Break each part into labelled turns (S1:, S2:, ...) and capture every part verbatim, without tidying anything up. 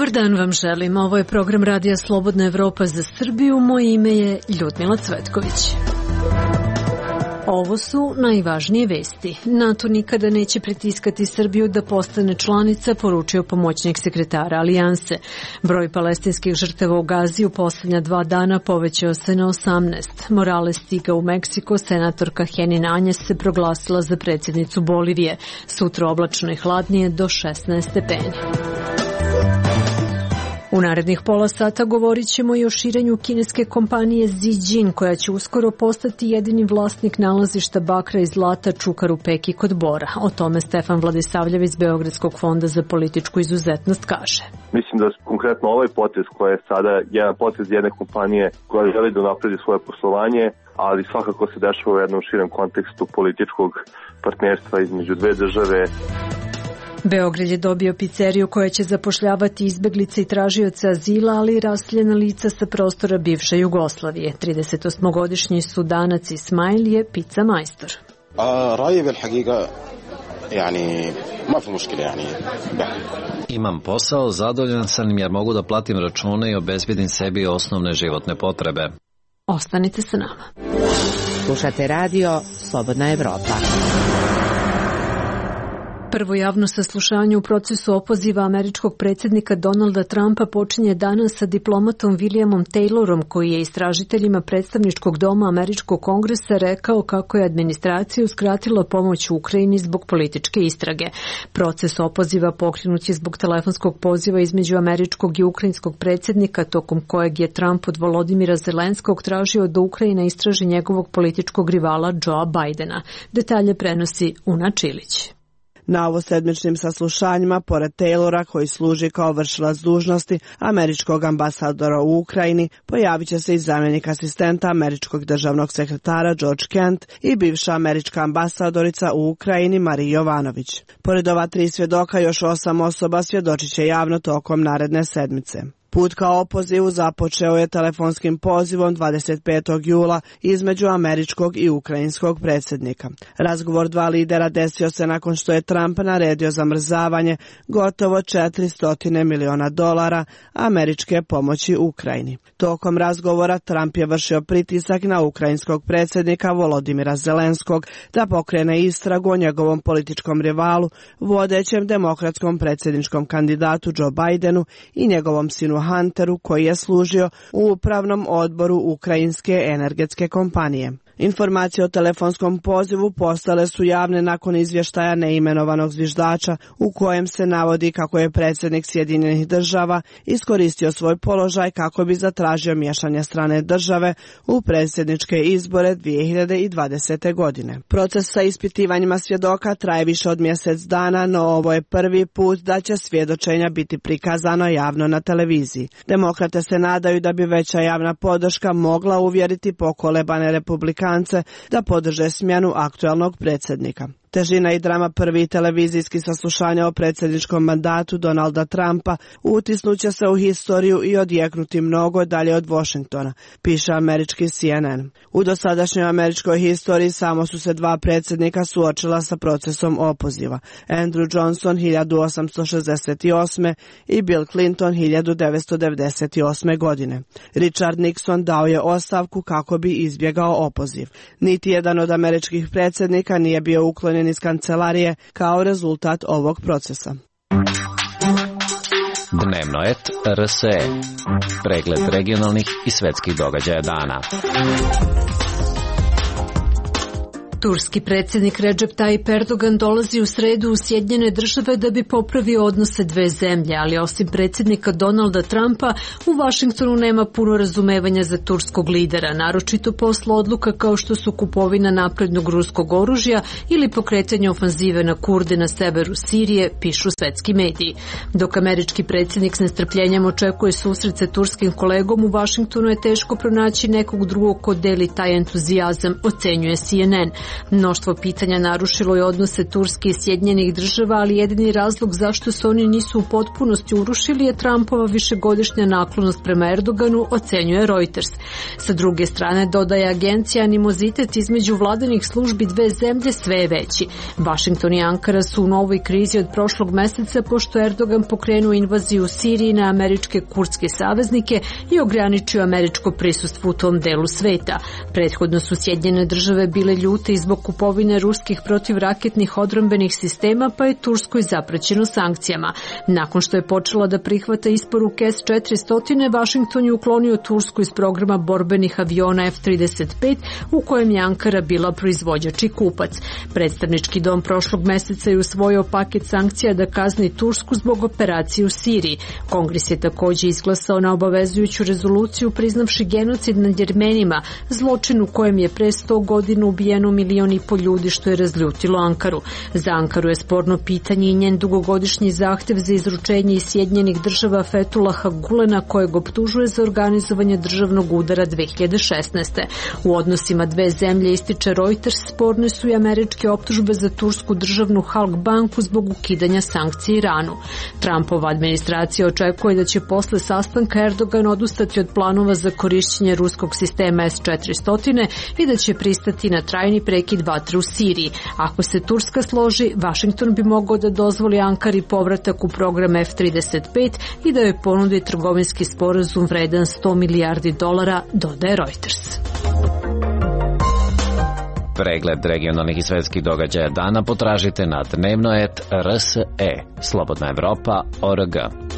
S1: Dobar dan vam želim. Ovo je program Radija Slobodna Evropa za Srbiju. Moje ime je Ljudmila Cvetković. Ovo su najvažnije vesti. NATO nikada neće pritiskati Srbiju da postane članica, poručio pomoćnik sekretara Alijanse. Broj palestinskih žrtava u Gazi u poslednja dva dana povećao se na osamnaest. Morales stiga u Meksiko, senatorka Henin Anjes se proglasila za predsjednicu Bolivije. Sutra oblačno i hladnije do šesnaest stepeni. U narednih pola sata govorit ćemo i o širenju kineske kompanije Zijin, koja će uskoro postati jedini vlasnik nalazišta bakra i zlata Čukar u Peki kod Bora. O tome Stefan Vladisavljević iz Beogradskog fonda za političku izuzetnost kaže.
S2: Mislim da konkretno ovaj potez koji je sada jedan potez jedne kompanije koja želi da napredi svoje poslovanje, ali svakako se dešava u jednom širem kontekstu političkog partnerstva između dve države.
S1: Beograd je dobio pizzeriju koja će zapošljavati izbeglice i tražioce azila, ali i raseljena lica sa prostora bivše Jugoslavije. tridesetosmogodišnji Sudanac Ismail je pizza majstor.
S3: Imam posao, zadovoljan sam jer mogu da platim račune i obezbedim sebi osnovne životne potrebe.
S1: Ostanite sa nama.
S4: Slušate radio Slobodna Evropa.
S1: Prvo javno saslušanje u procesu opoziva američkog predsjednika Donalda Trumpa počinje danas sa diplomatom Williamom Taylorom, koji je istražiteljima predstavničkog doma američkog kongresa rekao kako je administracija uskratila pomoć Ukrajini zbog političke istrage. Proces opoziva pokrenut je zbog telefonskog poziva između američkog i ukrajinskog predsjednika, tokom kojeg je Trump od Volodimira Zelenskog tražio da Ukrajina istraži njegovog političkog rivala Joea Bidena. Detalje prenosi Una Čilić.
S5: Na ovosedmičnim saslušanjima, pored Taylora, koji služi kao vršilac dužnosti američkog ambasadora u Ukrajini, pojavit će se i zamjenik asistenta američkog državnog sekretara George Kent i bivša američka ambasadorica u Ukrajini Marija Jovanović. Pored ova tri svjedoka, još osam osoba svjedočit će javno tokom naredne sedmice. Put ka opozivu započeo je telefonskim pozivom dvadeset petog jula između američkog i ukrajinskog predsjednika. Razgovor dva lidera desio se nakon što je Trump naredio zamrzavanje gotovo četiristo miliona dolara američke pomoći Ukrajini. Tokom razgovora Trump je vršio pritisak na ukrajinskog predsjednika Volodimira Zelenskog da pokrene istragu o njegovom političkom rivalu, vodećem demokratskom predsjedničkom kandidatu Joe Bidenu i njegovom sinu Hunteru, koji je služio u upravnom odboru ukrajinske energetske kompanije. Informacije o telefonskom pozivu postale su javne nakon izvještaja neimenovanog zviždača u kojem se navodi kako je predsjednik Sjedinjenih država iskoristio svoj položaj kako bi zatražio miješanje strane države u predsjedničke izbore dvije hiljade dvadesete. godine. Proces sa ispitivanjima svjedoka traje više od mjesec dana, no ovo je prvi put da će svjedočenja biti prikazano javno na televiziji. Demokrate se nadaju da bi veća javna podrška mogla uvjeriti pokolebane republikance da podrže smjenu aktualnog predsjednika. Težina i drama prvi televizijski saslušanja o predsjedničkom mandatu Donalda Trumpa utisnuće se u historiju i odjeknuti mnogo dalje od Washingtona, piše američki C N N. U dosadašnjoj američkoj historiji samo su se dva predsjednika suočila sa procesom opoziva. Andrew Johnson hiljadu osamsto šezdeset osme. i Bill Clinton hiljadu devetsto devedeset osme. godine. Richard Nixon dao je ostavku kako bi izbjegao opoziv. Niti jedan od američkih predsjednika nije bio uklonjen iz kancelarije kao rezultat ovog procesa.
S3: Dnevno et R S E. Pregled regionalnih i svetskih događaja dana.
S1: Turski predsjednik Recep Tayyip Erdogan dolazi u sredu u Sjedinjene države da bi popravio odnose dve zemlje, ali osim predsjednika Donalda Trumpa, u Vašingtonu nema puno razumevanja za turskog lidera, naročito posle odluka kao što su kupovina naprednog ruskog oružja ili pokretanje ofanzive na Kurde na severu Sirije, pišu svetski mediji. Dok američki predsjednik s nestrpljenjem očekuje susret sa turskim kolegom, u Vašingtonu je teško pronaći nekog drugog ko deli taj entuzijazam, ocenjuje C N N. Mnoštvo pitanja narušilo je odnose Turske i Sjedinjenih Država, ali jedini razlog zašto se oni nisu u potpunosti urušili je Trumpova višegodišnja naklonost prema Erdoganu, ocenjuje Reuters. Sa druge strane, dodaje agencija, animozitet između vladinih službi dve zemlje sve je veći. Washington i Ankara su u novoj krizi od prošlog meseca pošto Erdogan pokrenuo invaziju u Siriji na američke kurdske saveznike i ograničio američko prisustvo u tom delu sveta. Prethodno su Sjedinjene Države bile ljute i zbog kupovine ruskih protivraketnih odbrambenih sistema, pa je Turskoj zapraćeno sankcijama. Nakon što je počela da prihvata isporuke S četiristo, Washington je uklonio Tursku iz programa borbenih aviona F trideset pet u kojem je Ankara bila proizvođač i kupac. Predstavnički dom prošlog meseca je usvojio paket sankcija da kazni Tursku zbog operacije u Siriji. Kongres je također izglasao na obavezujuću rezoluciju priznavši genocid nad Jermenima, zločin u kojem je pre sto godina ubijeno milion i po ljudi, što je razljutilo Ankaru. Za Ankaru je sporno pitanje i njen dugogodišnji zahtev za izručenje iz Sjedinjenih Država Fethullaha Gulena, kojeg optužuje za organizovanje državnog udara dve hiljade šesnaeste. U odnosima dve zemlje, ističe Reuters, sporne su i američke optužbe za tursku državnu Halk banku zbog ukidanja sankcija Iranu. Trumpova administracija očekuje da će posle sastanka Erdogan odustati od planova za korišćenje ruskog sistema S četiristo i da će pristati na trajni prekid vatre u Siriji. Ako se Turska složi, Washington bi mogao da dozvoli Ankari povratak u program F trideset pet i da joj ponudi trgovinski sporazum vredan sto milijardi dolara, dodaje Reuters.
S3: Pregled regionalnih i svetskih događaja dana potražite na dnevno et r s e, slobodna evropa tačka org.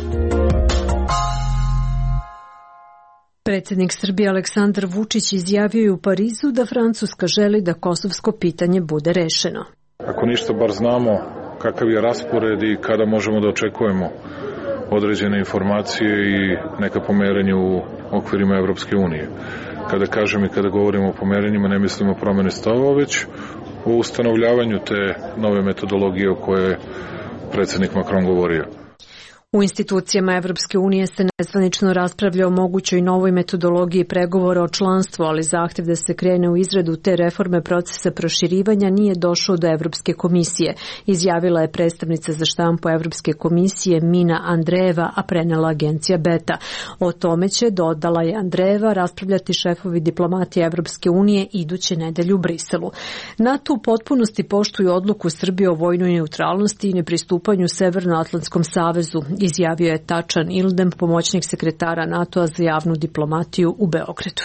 S1: Predsjednik Srbije Aleksandar Vučić izjavio je u Parizu da Francuska želi da kosovsko pitanje bude rešeno.
S6: Ako ništa, bar znamo kakav je raspored i kada možemo da očekujemo određene informacije i neka pomerenja u okvirima Evropske unije. Kada kažem i kada govorimo o pomerenjima, ne mislimo o promene stavova, već o ustanovljavanju te nove metodologije o kojoj je predsjednik Macron govorio.
S1: U institucijama Evropske unije se nezvanično raspravlja o mogućoj novoj metodologiji pregovora o članstvu, ali zahtev da se krene u izradu te reforme procesa proširivanja nije došao do Evropske komisije, izjavila je predstavnica za štampu Evropske komisije Mina Andreeva, a prenela agencija Beta. O tome će, dodala je Andreeva, raspravljati šefovi diplomatije Evropske unije iduće nedelje u Briselu. NATO u potpunosti poštuju odluku Srbije o vojnoj neutralnosti i nepristupanju Severnoatlantskom savezu, izjavio je Tačan Ildem, pomoćnik sekretara NATO-a za javnu diplomatiju u Beogradu.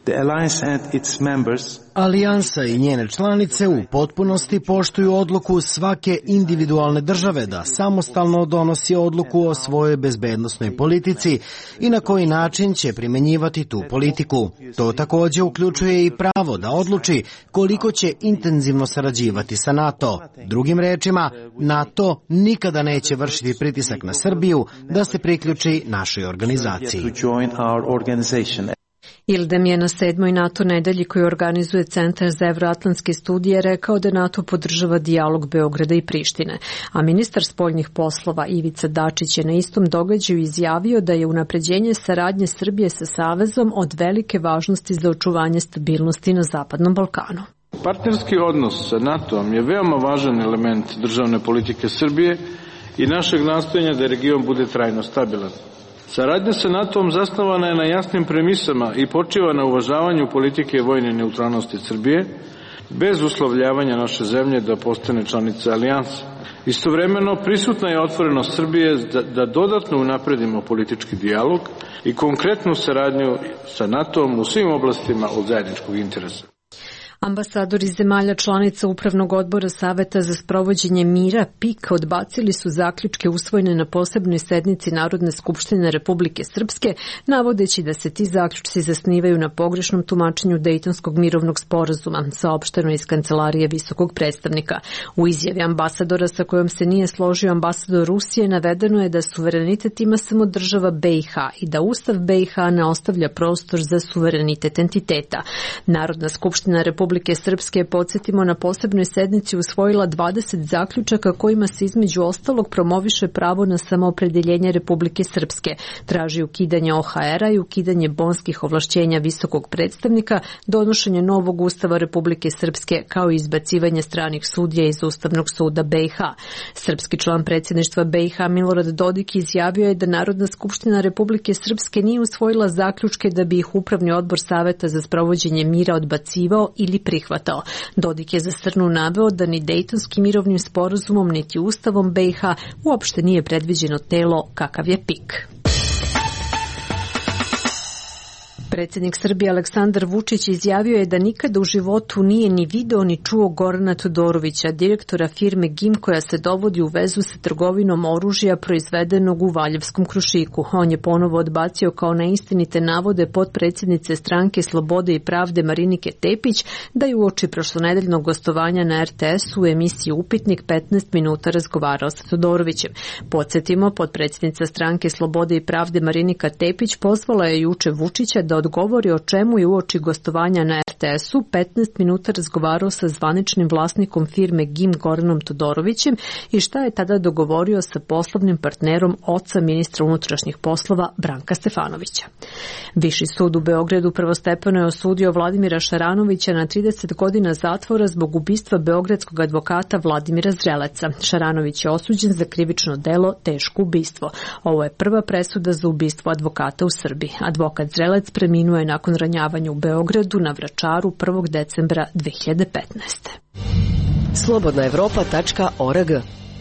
S7: Alijansa i njene članice u potpunosti poštuju odluku svake individualne države da samostalno donosi odluku o svojoj bezbednosnoj politici i na koji način će primenjivati tu politiku. To također uključuje i pravo da odluči koliko će intenzivno sarađivati sa NATO. Drugim rečima, NATO nikada neće vršiti pritisak na Srbiju da se priključi našoj organizaciji.
S1: Ildem je na sedmoj NATO nedelji koju organizuje Centar za evroatlantske studije rekao da NATO podržava dijalog Beograda i Prištine, a ministar spoljnih poslova Ivica Dačić je na istom događaju izjavio da je unapređenje saradnje Srbije sa Savezom od velike važnosti za očuvanje stabilnosti na Zapadnom Balkanu.
S8: Partnerski odnos sa NATO-om je veoma važan element državne politike Srbije i našeg nastojanja da region bude trajno stabilan. Saradnja sa NATO-om zasnovana je na jasnim premisama i počiva na uvažavanju politike vojne neutralnosti Srbije, bez uslovljavanja naše zemlje da postane članica alijanse. Istovremeno, prisutna je otvorenost Srbije da, da dodatno unapredimo politički dijalog i konkretnu saradnju sa NATO-om u svim oblastima od zajedničkog interesa.
S1: Ambasadori zemalja članica Upravnog odbora Saveta za sprovođenje mira P I K odbacili su zaključke usvojene na posebnoj sednici Narodne skupštine Republike Srpske, navodeći da se ti zaključci zasnivaju na pogrešnom tumačenju Dejtonskog mirovnog sporazuma, saopšteno iz kancelarije visokog predstavnika. U izjavi ambasadora sa kojom se nije složio ambasador Rusije navedeno je da suverenitet ima samo država B i H i da Ustav B i H ne ostavlja prostor za suverenitet entiteta. Narodna skupština Republike Republike Srpske, podsjetimo, na posebnoj sednici usvojila dvadeset zaključaka kojima se između ostalog promoviše pravo na samoopredeljenje Republike Srpske, traži ukidanje O H R-a i ukidanje bonskih ovlašćenja visokog predstavnika, donošenje novog ustava Republike Srpske kao i izbacivanje stranih sudija iz Ustavnog suda B i H. Srpski član predsjedništva B i H Milorad Dodik izjavio je da Narodna skupština Republike Srpske nije usvojila zaključke da bi ih Upravni odbor Saveta za sprovođenje mira odbacivao ili prihvatao. Dodik je za Srnu naveo da ni Dejtonskim mirovnim sporazumom niti Ustavom B i H uopšte nije predviđeno telo kakav je P I K. Predsjednik Srbije Aleksandar Vučić izjavio je da nikada u životu nije ni video ni čuo Gorana Todorovića, direktora firme G I M koja se dovodi u vezu sa trgovinom oružja proizvedenog u Valjevskom Krušiku. On je ponovo odbacio kao neistinite navode potpredsjednice Stranke Slobode i pravde Marinike Tepić da je uoči prošlonedeljnog gostovanja na R T S-u u emisiji Upitnik petnaest minuta razgovarao sa Todorovićem. Podsjetimo, potpredsjednica Stranke Slobode i pravde Marinika Tepić pozvala je juče Vučića da odgovori o čemu je uoči gostovanja na R T S-u petnaest minuta razgovarao sa zvaničnim vlasnikom firme G I M Goranom Todorovićem i šta je tada dogovorio sa poslovnim partnerom oca ministra unutrašnjih poslova Branka Stefanovića. Viši sud u Beogradu prvostepeno je osudio Vladimira Šaranovića na trideset godina zatvora zbog ubistva beogradskog advokata Vladimira Zreleca. Šaranović je osuđen za krivično delo teško ubistvo. Ovo je prva presuda za ubistvo advokata u Srbiji. Advokat Zrelec preminuo je nakon ranjavanja u Beogradu na Vračaru prvog decembra dve hiljade petnaeste.
S4: slobodna evropa tačka org.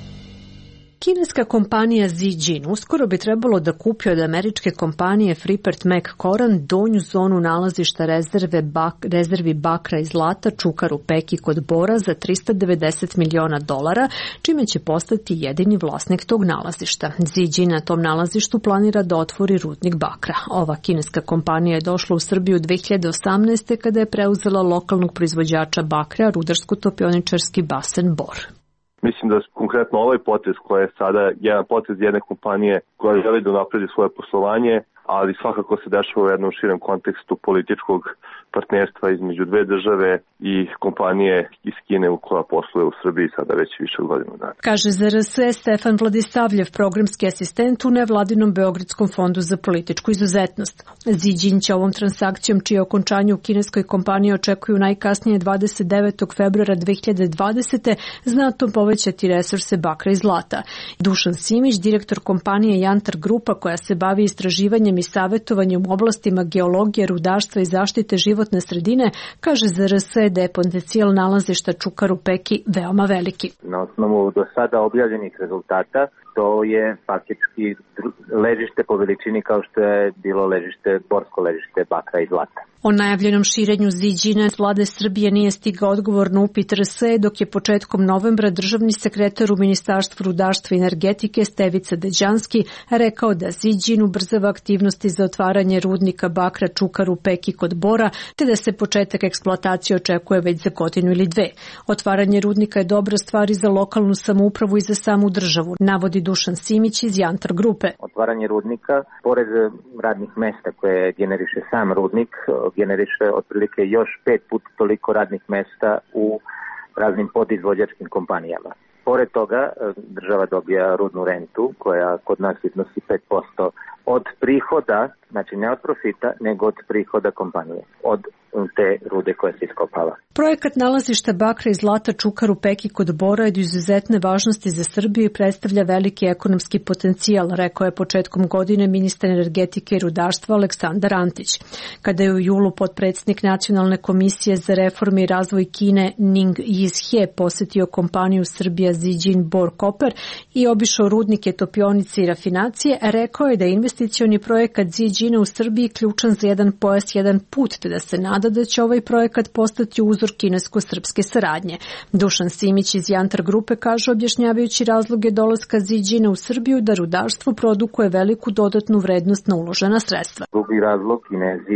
S1: Kineska kompanija Zijin uskoro bi trebalo da kupi od američke kompanije Freeport McMoran donju zonu nalazišta rezerve bak, rezervi bakra i zlata Čukaru Peki kod Bora za trista devedeset miliona dolara, čime će postati jedini vlasnik tog nalazišta. Zijin na tom nalazištu planira da otvori rudnik bakra. Ova kineska kompanija je došla u Srbiju dve hiljade osamnaeste. kada je preuzela lokalnog proizvođača bakra, rudarsko-topioničarski basen Bor.
S2: Mislim da konkretno ovaj potez koji je sada jedan potez jedne kompanije koja želi da unapredi svoje poslovanje, ali svakako se dešava u jednom širem kontekstu političkog partnerstva između dve države i kompanije iz Kine u koja posluje u Srbiji sada već više od godinu dana.
S1: Kaže za R S E Stefan Vladisavljev, programski asistent u nevladinom Beogradskom fondu za političku izuzetnost. Zijin će ovom transakcijom, čije okončanje u kineskoj kompaniji očekuju najkasnije dvadeset devetog februara dve hiljade dvadesete. znatno povećati resurse bakra i zlata. Dušan Simić, direktor kompanije Jantar Grupa koja se bavi istraživanjem i savjetovanjem u oblastima geologije, rudarstva i zaštite životne sredine, kaže za R S E da je potencijal nalazišta Čukaru Peki veoma veliki.
S9: Na osnovu do sada objavljenih rezultata, to je faktički ležište po veličini kao što je bilo ležište, borsko ležište bakra i zlata.
S1: O najavljenom širenju Zijina vlade Srbije nije stigao odgovor na upit R S E, dok je početkom novembra državni sekretar u Ministarstvu rudarstva i energetike Stevica Deđanski rekao da Zijin ubrzava aktivnosti za otvaranje rudnika bakra Čukaru Peki kod Bora, te da se početak eksploatacije očekuje već za godinu ili dve. Otvaranje rudnika je dobra stvar i za lokalnu samoupravu i za samu državu, navodi Dušan Simić iz Jantar Grupe.
S9: Otvaranje rudnika, pored radnih mesta koje generiše sam rudnik, generiše otprilike još pet puta toliko radnih mesta u raznim podizvođačkim kompanijama. Pored toga, država dobija rudnu rentu koja kod nas iznosi pet posto od prihoda, znači ne od profita, nego od prihoda kompanije, od te rude koje se iskopava.
S1: Projekat nalazišta bakra i zlata Čukaru Peki kod Bora je od izuzetne važnosti za Srbiju i predstavlja veliki ekonomski potencijal, rekao je početkom godine ministar energetike i rudarstva Aleksandar Antić. Kada je u julu potpredsjednik Nacionalne komisije za reforme i razvoj Kine Ning Yizhe posjetio kompaniju Srbija Zijin Bor Copper i obišao rudnike, topionice i rafinacije, rekao je da je investicioni projekat Zijina u Srbiji ključan za jedan pojas, jedan put, te da se nada da će ovaj projekat postati uzor kinesko-srpske saradnje. Dušan Simić iz Jantar Grupe kaže, objašnjavajući razloge dolaska Zijina u Srbiju, da rudarstvo produkuje veliku dodatnu vrednost na uložena sredstva.
S9: Drugi razlog, Kinezi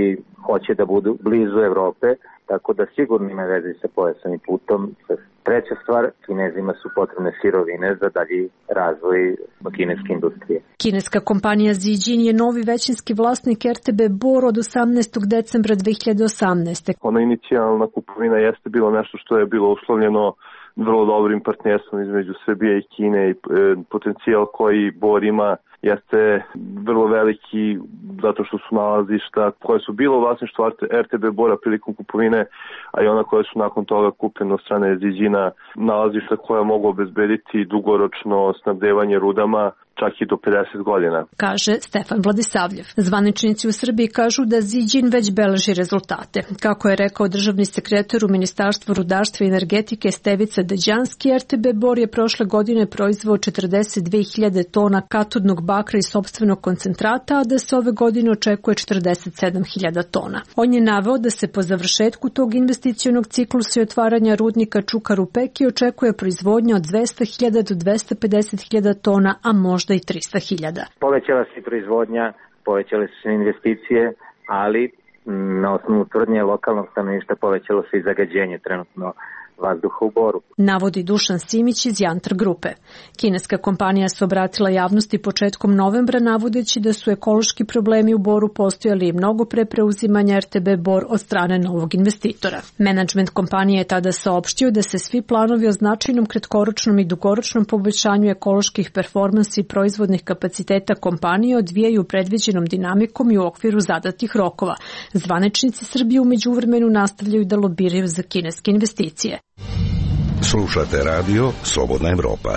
S9: hoće da budu blizu Evrope, tako da sigurno ima veze sa pojasom i putom. Treća stvar, Kinezima su potrebne sirovine za dalji razvoj kineske industrije.
S1: Kineska kompanija Zijin je novi većinski vlasnik R T B Bor od osamnaestog decembra dve hiljade osamnaeste.
S2: Ona inicijalna kupovina jeste bilo nešto što je bilo uslovljeno vrlo dobrim partnerstvom između Srbije i Kine i potencijal koji Bor ima jeste vrlo veliki zato što su nalazišta koje su bilo u vlasništvu R T B Bora prilikom kupovine, a i ona koje su nakon toga kupljene od strane Zijina, nalazišta koja mogu obezbediti dugoročno snabdevanje rudama čak i do pedeset godina.
S1: Kaže Stefan Vladisavljev. Zvaničnici u Srbiji kažu da Zijin već beleži rezultate. Kako je rekao državni sekretar u Ministarstvu rudarstva i energetike Stevica Deđanski, R T B Bor je prošle godine proizveo četrdeset dve hiljade tona katodnog bakra iz sopstvenog koncentrata, a da se ove godine očekuje četrdeset sedam hiljada tona. On je naveo da se po završetku tog investicionog ciklusa i otvaranja rudnika Čukar u Peki očekuje proizvodnja od dvesta hiljada do dvesta pedeset hiljada tona, a možda i trista hiljada.
S9: Povećala se proizvodnja, povećale su se investicije, ali na osnovu tvrdnje lokalnog stanovništva povećalo se i zagađenje trenutno vazduha u Boru.
S1: Navodi Dušan Simić iz Jantar grupe. Kineska kompanija se obratila javnosti početkom novembra navodeći da su ekološki problemi u Boru postojali i mnogo pre preuzimanja R T B Bor od strane novog investitora. Menadžment kompanije je tada saopštio da se svi planovi o značajnom kratkoročnom i dugoročnom poboljšanju ekoloških performansi i proizvodnih kapaciteta kompanije odvijaju predviđenom dinamikom i u okviru zadatih rokova. Zvaničnici Srbije u međuvremenu nastavljaju da lobiraju za kineske investicije.
S10: Slušate radio Slobodna Evropa.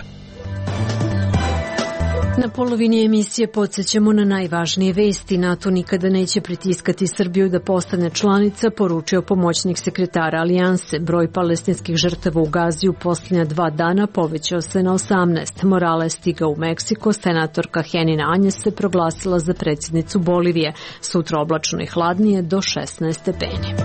S1: Na polovini emisije podsjećamo na najvažnije vesti. NATO nikada neće pritiskati Srbiju da postane članica, poručio pomoćnik sekretara Alijanse. Broj palestinskih žrtava u Gazi u posljednja dva dana povećao se na osamnaest. Morales stigao u Meksiko, senatorka Henina Anjes se proglasila za predsjednicu Bolivije. Sutra oblačno i hladnije do šesnaest stepeni.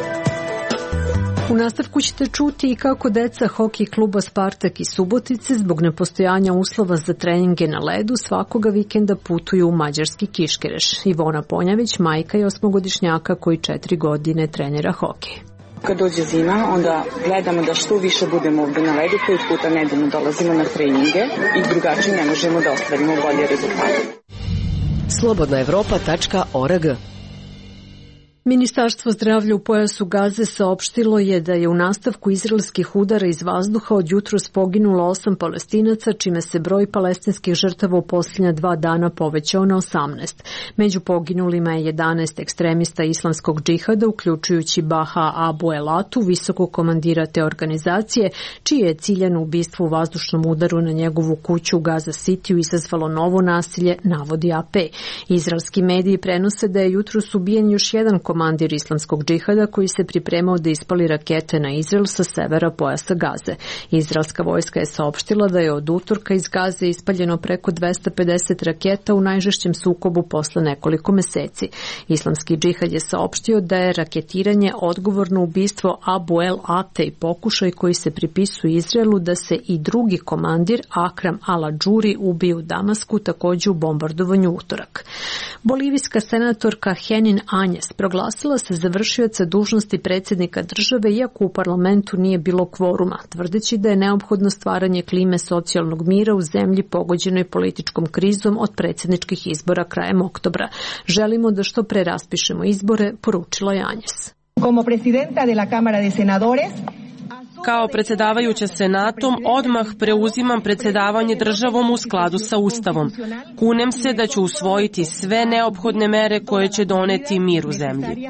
S1: U nastavku ćete čuti i kako deca hokej kluba Spartak iz Subotice zbog nepostojanja uslova za treninge na ledu svakoga vikenda putuju u mađarski Kiškereš. Ivona Ponjavić, majka je osmogodišnjaka koji četiri godine trenira hokej.
S11: Kad dođe zima, onda gledamo da što više budemo ovdje na ledu, koji puta nedeljno dolazimo na treninge i drugačije ne možemo da ostvarimo bolje rezultate.
S4: slobodna evropa tačka org.
S1: Ministarstvo zdravlja u pojasu Gaze saopštilo je da je u nastavku izraelskih udara iz vazduha od jutros poginulo osam Palestinaca, čime se broj palestinskih žrtava u posljednja dva dana povećao na osamnaest. Među poginulima je jedanaest ekstremista islamskog džihada, uključujući Baha Abu Elatu, visokog komandira te organizacije, čije je ciljano ubistvo u vazdušnom udaru na njegovu kuću u Gaza Cityu izazvalo novo nasilje, navodi A P. Izraelski mediji prenose da je jutros ubijen još jedan komandir islamskog džihada koji se pripremao da ispali rakete na Izrael sa severa pojasa Gaze. Izraelska vojska je saopštila da je od utorka iz Gaze ispaljeno preko dvesta pedeset raketa u najžešćem sukobu posle nekoliko meseci. Islamski džihad je saopštio da je raketiranje odgovorno ubistvo Abu El Ate i pokušaj koji se pripisuje Izraelu da se i drugi komandir Akram Al-Džuri ubije u Damasku, takođe u bombardovanju utorak. Bolivijska senatorka Henin Anjes proglasila se za vršioca dužnosti predsjednika države, iako u parlamentu nije bilo kvoruma, tvrdeći da je neophodno stvaranje klime socijalnog mira u zemlji pogođenoj političkom krizom od predsjedničkih izbora krajem oktobra. Želimo da što pre raspišemo izbore, poručila je Anjes.
S12: Como presidenta de la Cámara de Senadores,
S13: kao predsjedavajuća Senatom, odmah preuzimam predsjedavanje državom u skladu sa Ustavom. Kunem se da ću usvojiti sve neophodne mere koje će doneti mir u zemlji.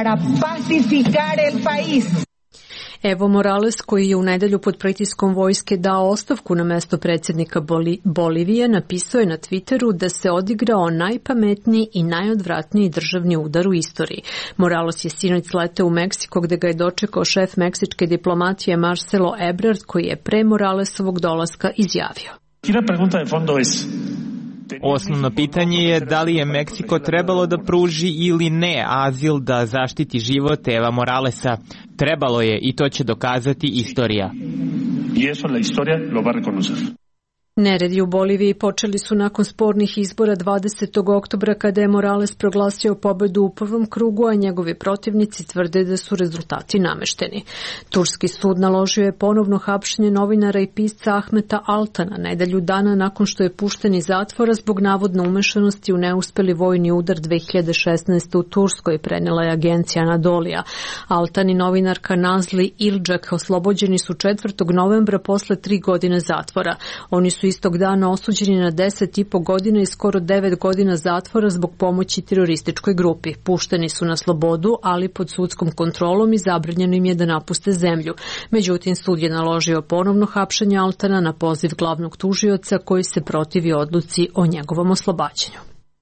S1: Evo Morales, koji je u nedelju pod pritiskom vojske dao ostavku na mesto predsjednika Boli- Bolivije, napisao je na Twitteru da se odigrao najpametniji i najodvratniji državni udar u istoriji. Morales je sinoć sleteo u Meksiko gde ga je dočekao šef meksičke diplomatije Marcelo Ebrard, koji je pre Moralesovog dolaska izjavio.
S14: Osnovno pitanje je da li je Meksiko trebalo da pruži ili ne azil da zaštiti život Eva Moralesa. Trebalo je i to će dokazati istorija.
S1: Neredi u Boliviji počeli su nakon spornih izbora dvadesetog oktobra kada je Morales proglasio pobedu u prvom krugu, a njegovi protivnici tvrde da su rezultati namešteni. Turski sud naložio je ponovno hapšenje novinara i pisca Ahmeta Altana nedelju dana nakon što je pušten iz zatvora zbog navodne umešanosti u neuspeli vojni udar dve hiljade šesnaeste. u Turskoj, prenela je agencija Anadolija. Altan i novinarka Nazli Ilđak oslobođeni su četvrtog novembra posle tri godine zatvora. Oni su istog dana osuđeni na deset i po godina i skoro devet godina zatvora zbog pomoći terorističkoj grupi. Pušteni su na slobodu, ali pod sudskom kontrolom i zabranjeno im je da napuste zemlju. Međutim, sud je naložio ponovno hapšenje Altana na poziv glavnog tužioca koji se protivi odluci o njegovom oslobađanju.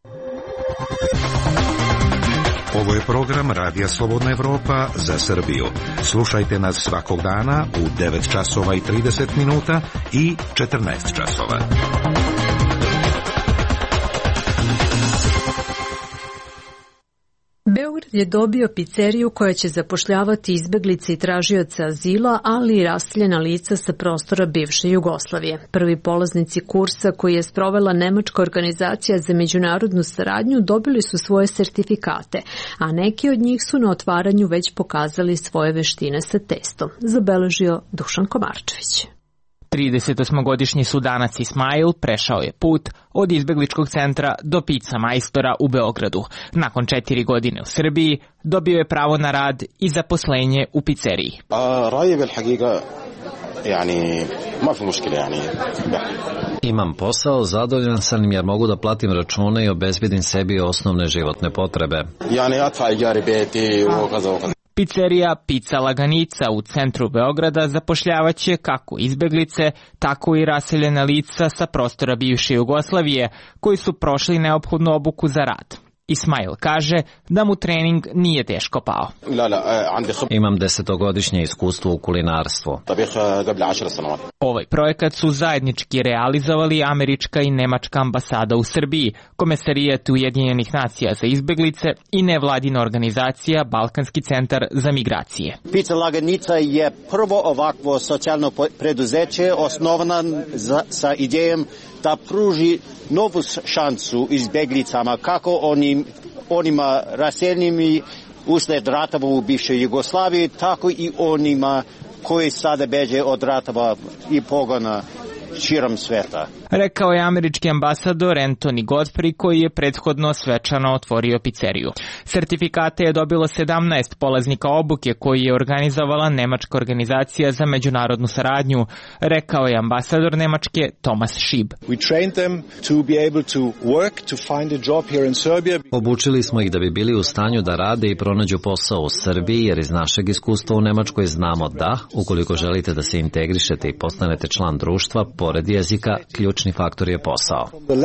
S10: Ovo je program Radija Slobodna Evropa za Srbiju. Slušajte nas svakog dana u devet časova i trideset minuta i četrnaest časova.
S1: Beograd je dobio pizzeriju koja će zapošljavati izbeglice i tražioce azila, ali i raseljena lica sa prostora bivše Jugoslavije. Prvi polaznici kursa koji je sprovela Nemačka organizacija za međunarodnu saradnju dobili su svoje sertifikate, a neki od njih su na otvaranju već pokazali svoje veštine sa testom, zabeležio Dušan Komarčević.
S14: tridesetosmogodišnji Sudanac Ismail prešao je put od izbegličkog centra do pizza majstora u Beogradu. Nakon četiri godine u Srbiji dobio je pravo na rad i zaposlenje u pizzeriji.
S3: Imam posao, zadovoljan sam jer mogu da platim račune i obezbedim sebi osnovne životne potrebe.
S14: Pizzerija Pizza Laganica u centru Beograda zapošljavaće kako izbeglice, tako i raseljena lica sa prostora bivše Jugoslavije koji su prošli neophodnu obuku za rad. Ismail kaže da mu trening nije teško pao.
S3: Imam desetogodišnje iskustvo u kulinarstvu.
S14: Ovaj projekat su zajednički realizovali američka i nemačka ambasada u Srbiji, Komesarijat Ujedinjenih nacija za izbeglice i nevladina organizacija Balkanski centar za migracije.
S15: Pizza Laganica je prvo ovakvo socijalno preduzeće osnovano za, sa idejom da pruži novu šansu izbeglicama, kako onim, onima raseljenima usled ratova u bivšoj Jugoslaviji, tako i onima koji sada beže od ratova i pogona širom sveta.
S14: Rekao je američki ambasador Anthony Godfrey koji je prethodno svečano otvorio pizzeriju. Sertifikate je dobilo sedamnaest polaznika obuke koji je organizovala Nemačka organizacija za međunarodnu saradnju, rekao je ambasador Nemačke Thomas Schieb.
S3: Obučili smo ih da bi bili u stanju da rade i pronađu posao u Srbiji, jer iz našeg iskustva u Nemačkoj znamo da, ukoliko želite da se integrišete i postanete član društva, pored jezika, ključni faktor je posao.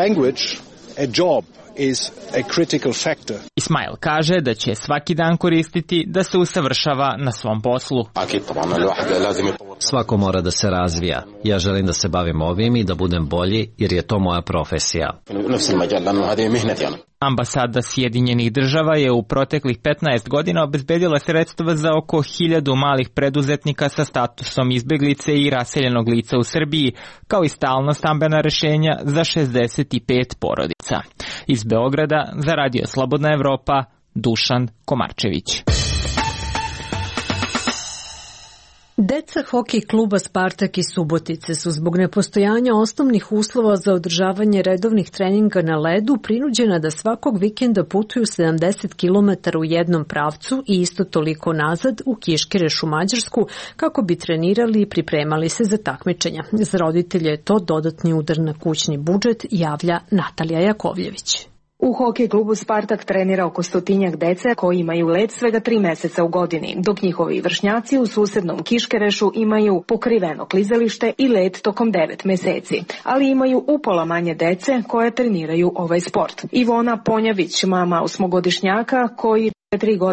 S14: Ismail kaže da će svaki dan koristiti da se usavršava na svom poslu.
S3: Svako mora da se razvija. Ja želim da se bavim ovim i da budem bolji jer je to moja profesija.
S14: Ambasada Sjedinjenih država je u proteklih petnaest godina obezbedila sredstva za oko hiljadu malih preduzetnika sa statusom izbeglice i raseljenog lica u Srbiji, kao i stalna stambena rešenja za šezdeset pet porodica. Iz Beograda za Radio Slobodna Evropa, Dušan Komarčević.
S1: Deca hokej kluba Spartak iz Subotice su zbog nepostojanja osnovnih uslova za održavanje redovnih treninga na ledu prinuđena da svakog vikenda putuju sedamdeset kilometara u jednom pravcu i isto toliko nazad u Kiškereš u Mađarsku kako bi trenirali i pripremali se za takmičenja. Za roditelje je to dodatni udar na kućni budžet, javlja Natalija Jakovljević.
S16: U hokej klubu Spartak trenira oko stotinjak dece koji imaju let svega tri meseca u godini, dok njihovi vršnjaci u susednom Kiškerešu imaju pokriveno klizalište i let tokom devet meseci, ali imaju upola manje dece koje treniraju ovaj sport. Ivona Ponjavić, mama osmogodišnjaka koji četiri godine trenira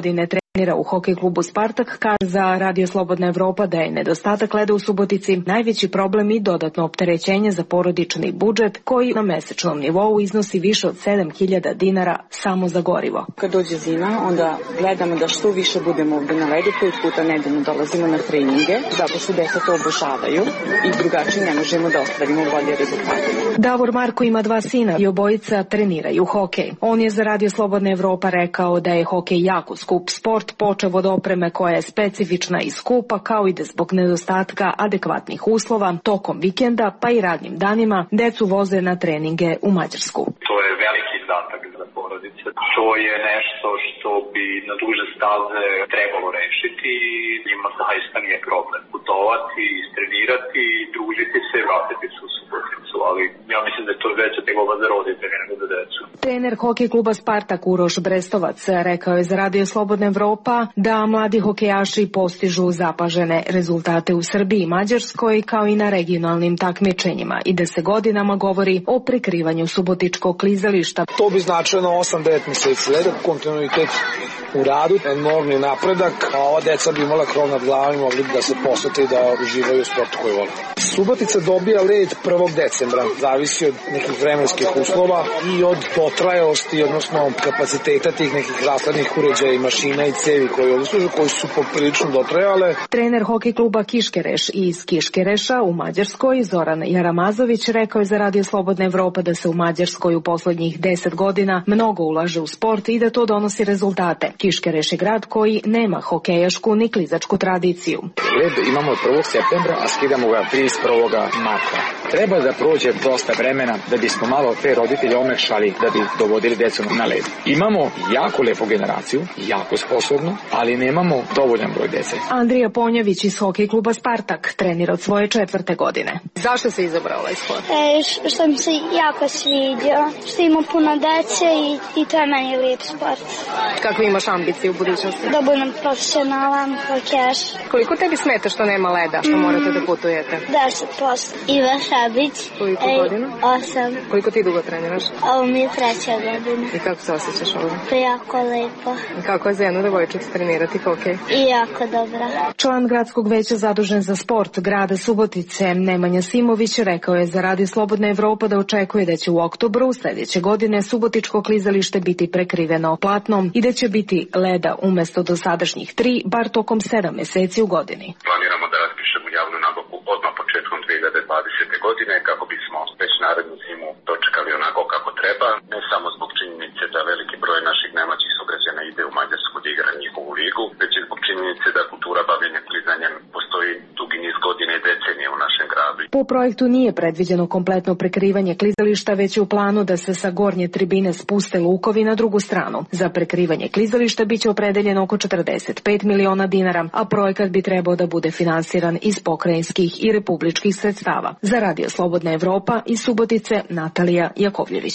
S16: Trenira u hokej klubu Spartak, kaže za Radio Slobodna Evropa da je nedostatak leda u Subotici najveći problem i dodatno opterećenje za porodični budžet koji na mesečnom nivou iznosi više od sedam hiljada dinara samo za gorivo.
S11: Kad dođe zima, onda gledamo da što više budemo ovde na ledu, koji puta nedeljno dolazimo na treninge, zato što deca to obožavaju i drugačije ne možemo da ostvarimo bolje rezultate.
S16: Davor Marko ima dva sina i obojica treniraju hokej. On je za Radio Slobodna Evropa rekao da je hokej jako skup sport, počev od opreme koja je specifična i skupa, kao i da zbog nedostatka adekvatnih uslova tokom vikenda pa i radnim danima decu voze na treninge u Mađarsku.
S17: To je veliki izdatak za porodice. To je nešto što bi na duže staze trebalo rešiti i njima zaista nije problem putovati, istrenirati, družiti se i vratiti se u Suboticu, ali ja mislim da je to veća tegoba za roditelje nego za decu.
S16: Trener hokej kluba Spartak Uroš Brestovac rekao je za Radio Slobodna Evropa da mladi hokejaši postižu zapažene rezultate u Srbiji i Mađarskoj kao i na regionalnim takmičenjima i da se godinama govori o prikrivanju subotičkog klizališta.
S18: To bi značilo na osam devet meseci leda, kontinuitet u radu, enormni napredak, a ova deca bi imala krov nad glavom i mogli da se posvete i da uživaju u sportu koji vole. Subotica dobija led prvog decembra, zavisi od nekih vremenskih uslova i od potrajalosti, odnosno kapaciteta tih nekih rashladnih uređaja i mašina i cevi koji ovdje služe, koji su poprilično dotrajale.
S16: Trener hokej kluba Kiškereš iz Kiškereša u Mađarskoj, Zoran Jaramazović, rekao je za Radio Slobodna Evropa da se u Mađarskoj u poslednjih deset godina mnogo ulaže u sport i da to donosi rezultate. Kiškereš je grad koji nema hokejašku ni klizačku tradiciju.
S19: Led imamo od prvog septembra, a skidamo ga trideset prvog marta. Treba da prođe dosta vremena da bismo malo te roditelje omekšali da bi dovodili decu na led. Imamo jako lepu generaciju, jako sposobnu, ali nemamo dovoljan broj dece.
S16: Andrija Ponjević iz hokej kluba Spartak trenira od svoje četvrte godine. Zašto se izabrao ovaj sport?
S20: E, što mi se jako sviđa, što ima puno dece i, i to je meni lijep sport.
S16: Kakve imaš ambicije u budućnosti?
S20: Da budem profesionalan hokejaš.
S16: Koliko tebi smeta što nema leda, što mm. morate da putujete?
S20: deset posto. Iva Šabić.
S16: Koliko
S20: Ej,
S16: godina?
S20: osam.
S16: Koliko ti dugo treniraš?
S20: Ovo mi je treća godina.
S16: I kako se osjećaš ovdje?
S20: To je jako lepo.
S16: I kako je za jednu devojčicu trenirati hokej?
S20: I jako dobra.
S16: Član gradskog veća zadužen za sport grada Subotice, Nemanja Simović, rekao je za Radio Slobodna Evropa da očekuje da će u oktobru sledeće godine subotičko klizalište biti prekriveno platnom i da će biti leda umesto dosadašnjih tri, bar tokom sedam meseci u godini.
S17: Planiramo da raspišemo javnu nabavku odmah početkom dve hiljade dvadesete. godine kako bismo već narednu zimu dočekali onako kako treba, ne samo zbog činjenice da veliki broj naših nemačkih sugrađana ide u Mađarsku da igra njihovu ligu, već i zbog činjenice da kultura bavljenja klizanjem postoji dugi niz godina i decenije u našem gradu.
S16: Po projektu nije predviđeno kompletno prekrivanje klizališta, već je u planu da se sa gornje tribine spuste lukovi na drugu stranu. Za prekrivanje klizališta biće opredeljeno oko četrdeset pet miliona dinara, a projekat bi trebao da bude finansiran iz pokrajinskih i republičkih sredstava. Za Radio Slobodna Evropa iz Subotice, Natalija Jakovljević.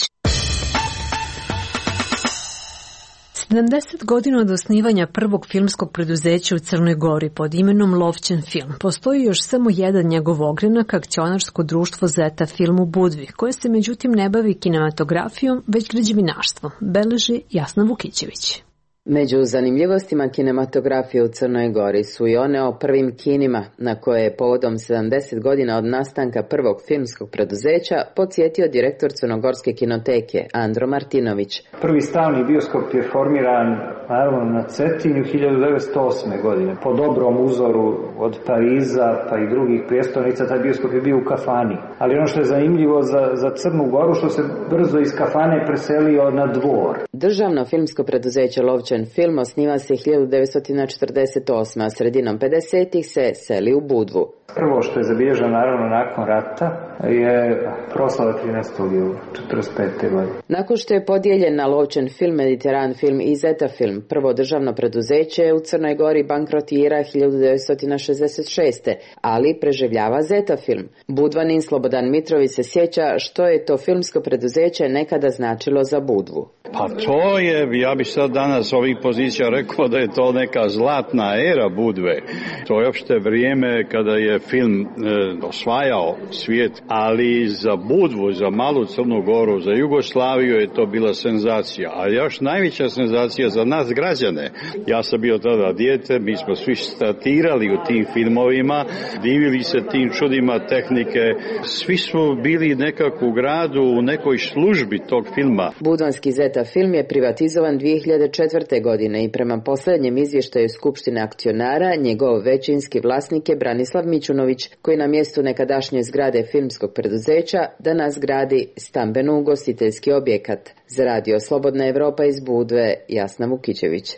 S1: sedamdeset godina od osnivanja prvog filmskog preduzeća u Crnoj Gori pod imenom Lovćen film. Postoji još samo jedan njegov ogranak, akcionarsko društvo Zeta Film u Budvi, koje se međutim ne bavi kinematografijom, već građevinarstvom, beleži Jasna Vukićević.
S21: Među zanimljivostima kinematografije u Crnoj Gori su i one o prvim kinima, na koje je povodom sedamdeset godina od nastanka prvog filmskog preduzeća podsjetio direktor Crnogorske kinoteke Andro Martinović.
S22: Prvi stalni bioskop je formiran naravno na Cetinju hiljadu devetsto osme. godine. Po dobrom uzoru od Pariza pa i drugih prijestolnica taj bioskop je bio u kafani. Ali ono što je zanimljivo za, za Crnu Goru, što se brzo iz kafane preselio na dvor.
S21: Državno filmsko preduzeće Lovćen film osniva se hiljadu devetsto četrdeset osme. a sredinom pedesetih se seli u Budvu.
S22: Prvo što je zabilježeno naravno nakon rata je proslava trinaestog jula četrdeset pete. godine.
S21: Nakon što je podijeljen na Lovćen film, Mediteran film i Zeta film, prvo državno preduzeće u Crnoj Gori bankrotira hiljadu devetsto šezdeset šeste. ali preživljava Zeta film. Budvanin Slobodan Mitrović se sjeća što je to filmsko preduzeće nekada značilo za Budvu.
S23: Pa to je, ja bih sad danas ovih pozicija rekao da je to neka zlatna era Budve. To je opšte vrijeme kada je film e, osvajao svijet, ali za Budvu, za malu Crnu Goru, za Jugoslaviju je to bila senzacija. A još najveća senzacija za nas nas građane. Ja sam bio tada dijete, mi smo svi statirali u tim filmovima, divili se tim čudima tehnike, svi smo bili nekako u gradu, u nekoj službi tog filma.
S21: Budvanski Zeta film je privatizovan dvije hiljade četvrte. godine i prema posljednjem izvještaju Skupštine akcionara, njegov većinski vlasnik je Branislav Mićunović, koji na mjestu nekadašnje zgrade filmskog preduzeća danas gradi stambeno-ugostiteljski objekat. Za radio Slobodna Evropa iz Budve, Jasna Vukićević.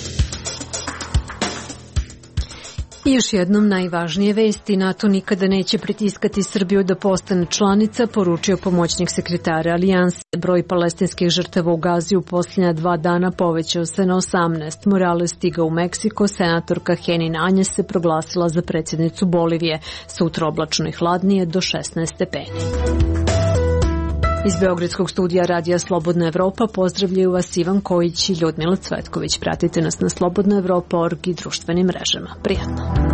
S1: I još jednom najvažnije vesti, NATO nikada neće pritiskati Srbiju da postane članica, poručio pomoćnik sekretara Alijanse. Broj palestinskih žrtava u Gazi u posljednja dva dana povećao se na osamnaest. Morales stigao u Meksiko, senatorka Henin Anjes se proglasila za predsjednicu Bolivije. Sutra oblačno i hladnije do šesnaest stepeni. Iz Beogradskog studija Radija Slobodna Evropa pozdravljaju vas Ivan Kojić i Ljudmila Cvetković. Pratite nas na slobodna evropa tačka org i društvenim mrežama. Prijatno!